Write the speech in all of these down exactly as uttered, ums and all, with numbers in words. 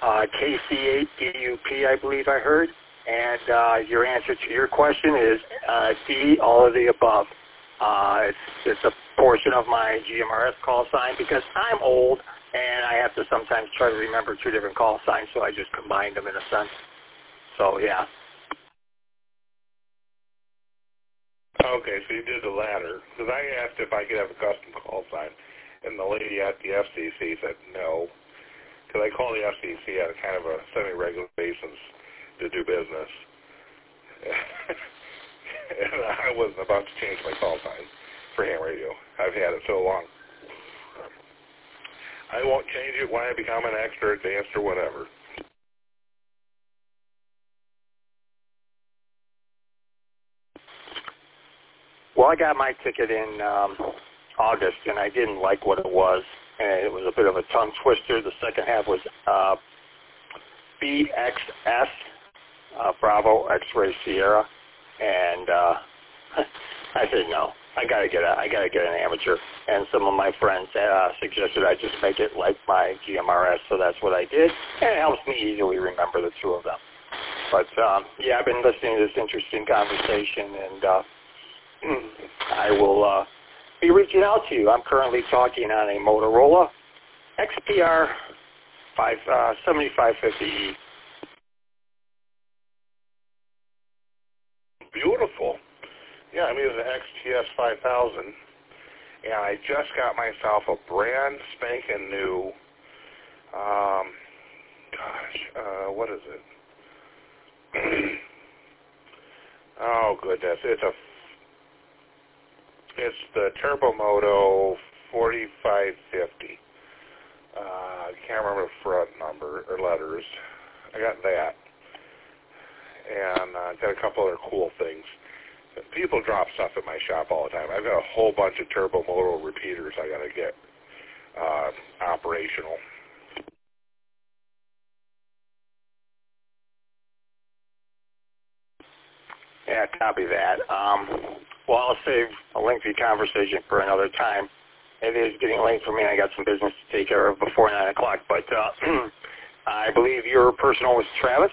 uh, K C eight D U P, I believe I heard. And uh, your answer to your question is uh, D, all of the above. Uh, it's, it's a portion of my G M R S call sign because I'm old and I have to sometimes try to remember two different call signs, so I just combined them in a sense. So, yeah. Okay, so you did the latter. Because I asked if I could have a custom call sign, and the lady at the F C C said no. Because I call the F C C on a kind of a semi-regular basis to do business. And I wasn't about to change my call sign for ham radio. I've had it so long. I won't change it when I become an extra, advanced, or whatever. Well, I got my ticket in um, August, and I didn't like what it was. And it was a bit of a tongue twister. The second half was uh, B X S, uh, Bravo X-Ray Sierra, and uh, I said no. I gotta get a, I gotta get an amateur. And some of my friends uh, suggested I just make it like my G M R S, so that's what I did. And it helps me easily remember the two of them. But um, yeah, I've been listening to this interesting conversation, and uh, I will uh, be reaching out to you. I'm currently talking on a Motorola X P R seventy-five fifty E. Beautiful. Yeah, I mean, it's an X T S five thousand, and I just got myself a brand spanking new, um, gosh, uh, what is it? Oh, goodness. It's a, it's the Turbomoto forty-five fifty. Uh, I can't remember the front number or letters. I got that. And I uh, got a couple other cool things. People drop stuff at my shop all the time. I've got a whole bunch of Turbomoto repeaters I got to get uh, operational. Yeah, copy that. Um, well, I'll save a lengthy conversation for another time. It is getting late for me, and I got some business to take care of before nine o'clock. But uh, I believe your personal was Travis?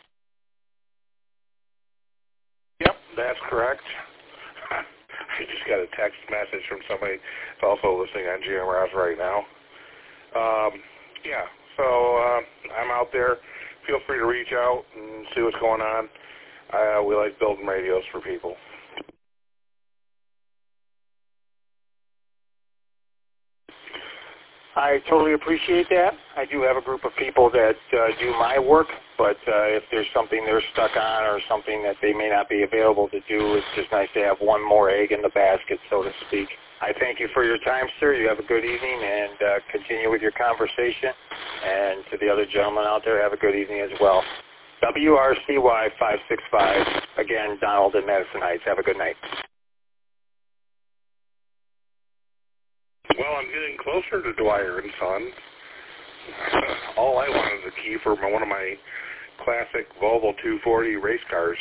Yep, that's correct. I just got a text message from somebody that's also listening on G M R S right now. Um, yeah, so uh, I'm out there. Feel free to reach out and see what's going on. Uh, we like building radios for people. I totally appreciate that. I do have a group of people that uh, do my work, but uh, if there's something they're stuck on or something that they may not be available to do, it's just nice to have one more egg in the basket, so to speak. I thank you for your time, sir. You have a good evening, and uh, continue with your conversation. And to the other gentlemen out there, have a good evening as well. W R C Y five six five, again, Donald and Madison Heights. Have a good night. Well, I'm getting closer to Dwyer and Son. All I wanted is a key for my, one of my classic Volvo two forty race cars.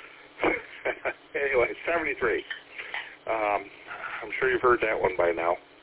Anyway, seventy-three. Um, I'm sure you've heard that one by now.